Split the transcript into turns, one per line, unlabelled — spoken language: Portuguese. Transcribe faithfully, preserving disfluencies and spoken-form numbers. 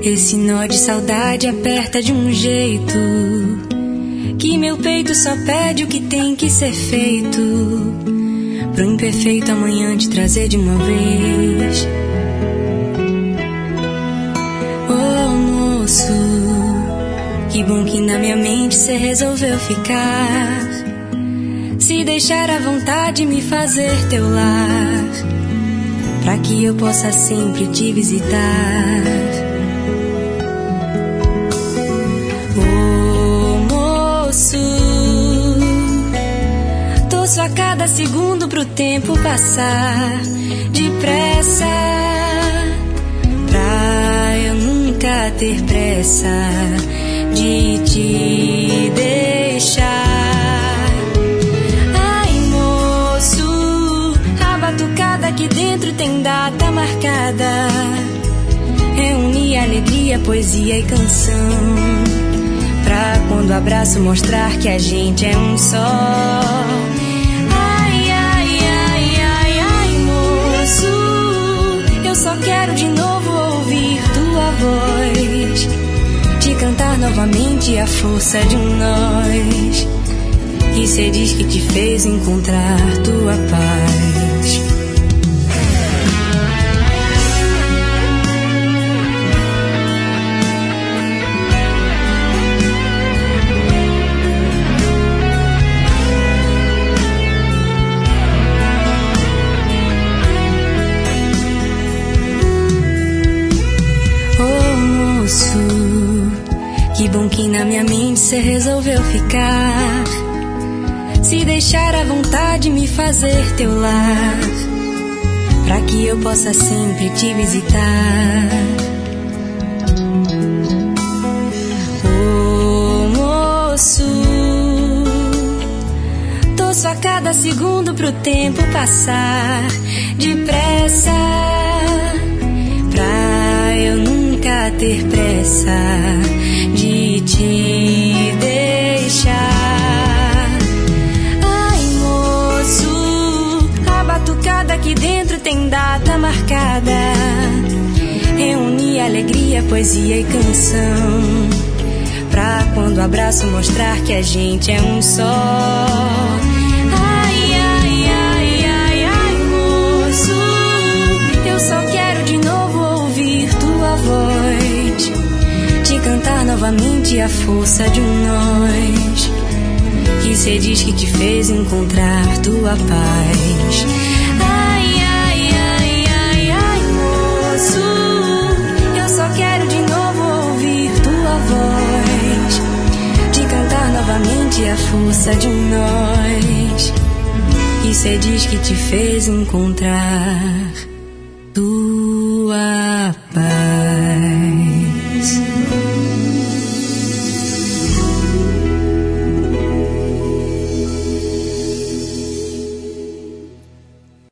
Esse nó de saudade aperta de um jeito que meu peito só pede o que tem que ser feito pro imperfeito amanhã te trazer de uma vez. Oh, moço, que bom que na minha mente cê resolveu ficar, se deixar à vontade me fazer teu lar, pra que eu possa sempre te visitar. Torço a cada segundo pro tempo passar depressa, pra eu nunca ter pressa de te deixar. Ai, moço, a batucada aqui dentro tem data marcada, reúne alegria, poesia e canção, pra quando o abraço mostrar que a gente é um só. Ai, ai, ai, ai, ai, moço, eu só quero de novo ouvir tua voz, te cantar novamente a força de um nós, que cê diz que te fez encontrar tua paz. Que bom que na minha mente cê resolveu ficar, se deixar à vontade me fazer teu lar, pra que eu possa sempre te visitar. Oh, moço, torço a cada segundo pro tempo passar depressa, pra eu nunca ter pressa de te deixar. Ai, moço, a batucada aqui dentro tem data marcada, reúne alegria, poesia e canção, pra quando o abraço mostrar que a gente é um só. Ai, ai, ai, ai, ai, moço, eu só quero de novo ouvir tua voz, te cantar novamente a força de um nós, que cê diz que te fez encontrar tua paz. Ai, ai, ai, ai, ai, moço, eu só quero de novo ouvir tua voz, te cantar novamente a força de um nós, que cê diz que te fez encontrar tua paz.